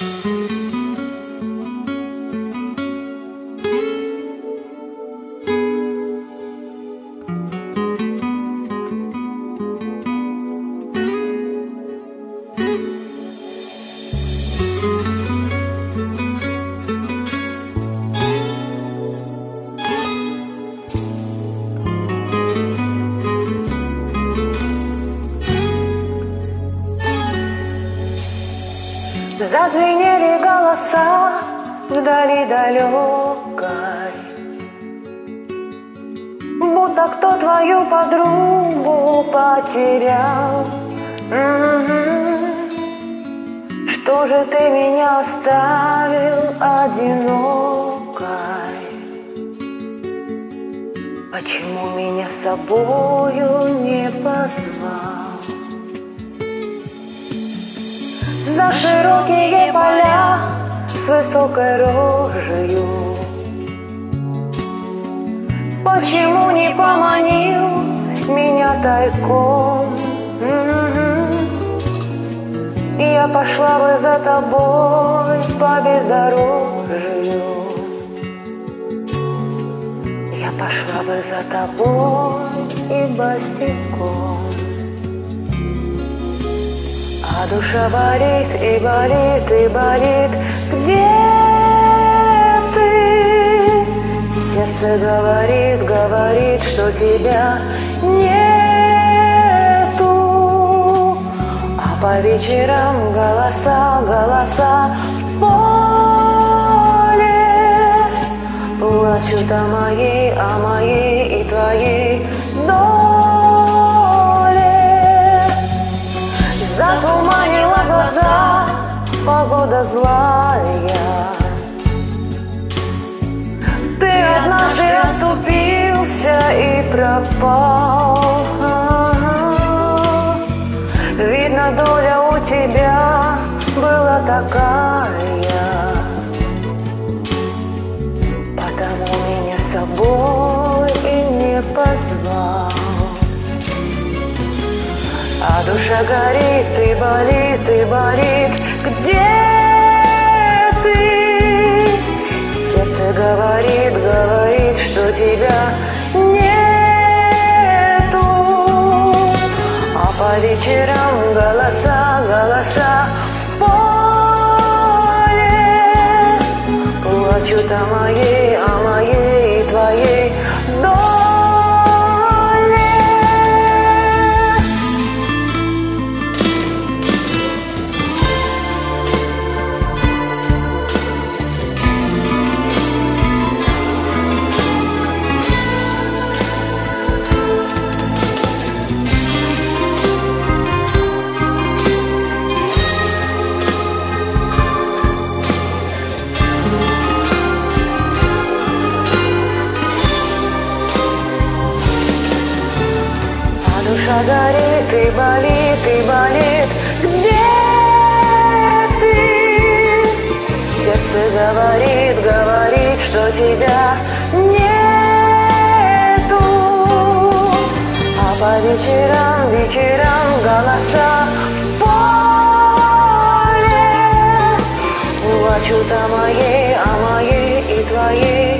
Зазвенели голоса вдали далекой, будто кто твою подругу потерял. Что же ты меня оставил одинокой? Почему меня с собою не позвал? За широкие поля с высокой рожею почему не поманил меня тайком? Я пошла бы за тобой по бездорожью, я пошла бы за тобой и босиком. А душа болит и болит и болит. Где ты? Сердце говорит, говорит, что тебя нету. А по вечерам голоса, голоса в поле плачут о моей и твоей доле. Затуманила глаза погода злая. Ты однажды оступился и пропал. Видно, доля у тебя была такая, потому меня с собой и не позвал. А душа горит и болит и болит. Где ты? Сердце говорит, говорит, что тебя нету. А по вечерам голоса, голоса в поле плачут о моей и твоей доле. Душа горит и болит и болит. Где ты? Сердце говорит, говорит, что тебя нету. А по вечерам, вечерам голоса в поле плачут о моей и твоей